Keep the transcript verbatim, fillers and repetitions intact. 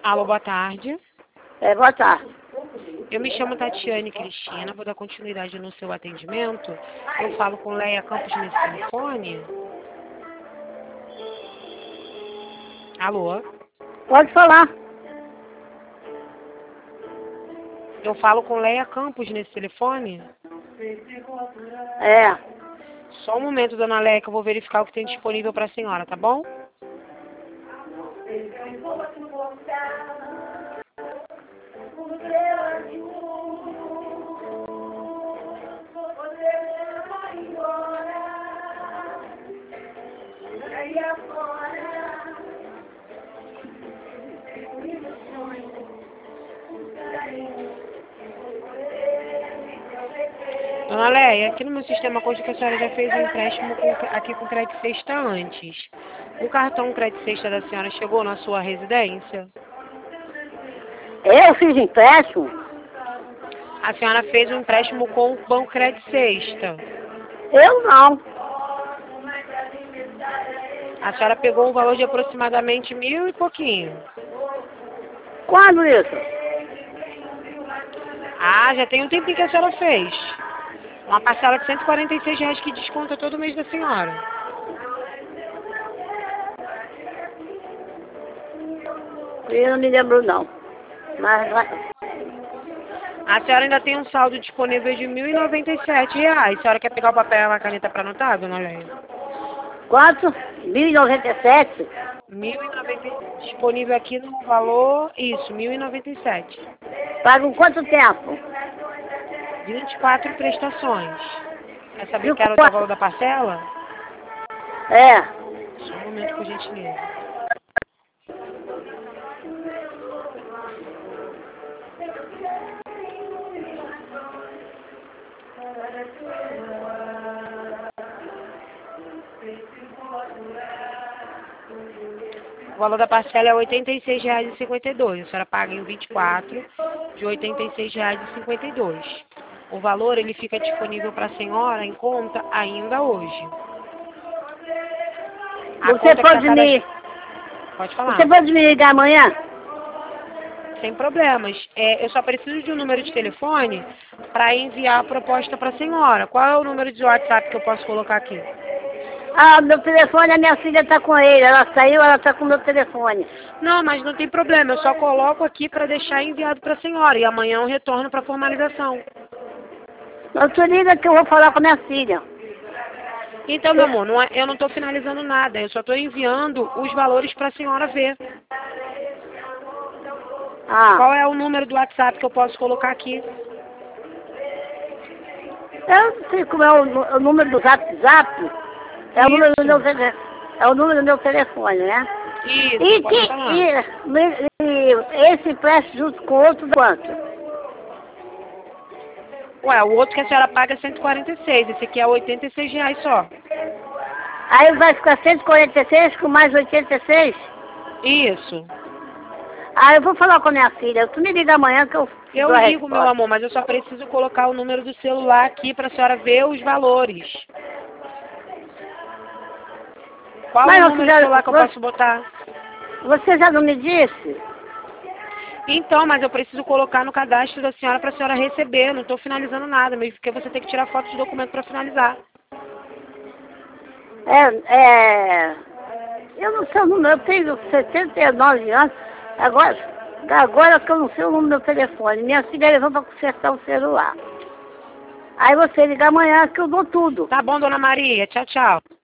Alô, boa tarde. É, boa tarde. Eu me chamo Tatiane Cristina, vou dar continuidade no seu atendimento. Eu falo com Leia Campos nesse telefone. Alô? Pode falar. Eu falo com Leia Campos nesse telefone. É. Só um momento, dona Leia, que eu vou verificar o que tem disponível para a senhora, tá bom? Dona Leia, aqui no meu sistema consta que a senhora já fez um empréstimo com, aqui com Crédito Sexta antes. O cartão Crédito Sexta da senhora chegou na sua residência? Eu fiz empréstimo? A senhora fez um empréstimo com o Banco Crédito Sexta. Eu não. A senhora pegou um valor de aproximadamente mil e pouquinho. Quando isso? Ah, já tem um tempinho que a senhora fez. Uma parcela de cento e quarenta e seis reais que desconta todo mês da senhora. Eu não me lembro não. Mas A senhora ainda tem um saldo disponível de mil e noventa e sete reais. A senhora quer pegar o papel e uma caneta para anotar, dona Leia? quanto? mil e noventa e sete? mil e noventa e sete. Disponível aqui no valor, isso, mil e noventa e sete. Pago quanto tempo? vinte e quatro prestações. Quer saber Viu que era o quanto? valor da parcela? É. Só um momento, por gentileza. O valor da parcela é oitenta e seis reais e cinquenta e dois. A senhora paga em vinte e quatro de oitenta e seis reais e cinquenta e dois. O valor ele fica disponível para a senhora em conta ainda hoje. A Você conta que pode tá me... cadast... Pode falar. Você pode me ligar amanhã? Sem problemas. É, eu só preciso de um número de telefone para enviar a proposta para a senhora. Qual é o número de WhatsApp que eu posso colocar aqui? Ah, meu telefone, a minha filha está com ele. Ela saiu, ela está com o meu telefone. Não, mas não tem problema. Eu só coloco aqui para deixar enviado para a senhora. E amanhã eu retorno para a formalização. Não te liga que eu vou falar com a minha filha. Então, meu amor, não é, eu não estou finalizando nada. Eu só estou enviando os valores para a senhora ver. Ah. Qual é o número do WhatsApp que eu posso colocar aqui? Eu não sei como é o, o número do Zap Zap. É o número do meu telefone. É o número do meu telefone, né? Isso, e, pode que, falar. e, e esse empréstimo junto com o outro quanto? Ué, o outro que a senhora paga é cento e quarenta e seis. Esse aqui é oitenta e seis reais só. Aí vai ficar cento e quarenta e seis com mais oitenta e seis? Isso. Ah, eu vou falar com a minha filha. Tu me liga amanhã que eu Eu dou a ligo, meu resposta. amor, mas eu só preciso colocar o número do celular aqui para a senhora ver os valores. Qual Mas o você número já, do celular que eu você, posso botar? você já não me disse? Então, mas eu preciso colocar no cadastro da senhora para a senhora receber. Não estou finalizando nada, mesmo porque você tem que tirar foto de documento para finalizar. É, é... Eu não sei o número, eu tenho setenta e nove anos. Agora, agora que eu não sei o número do meu telefone. Minha filha levou para consertar o celular. Aí você liga amanhã que eu dou tudo. Tá bom, dona Maria. Tchau, tchau.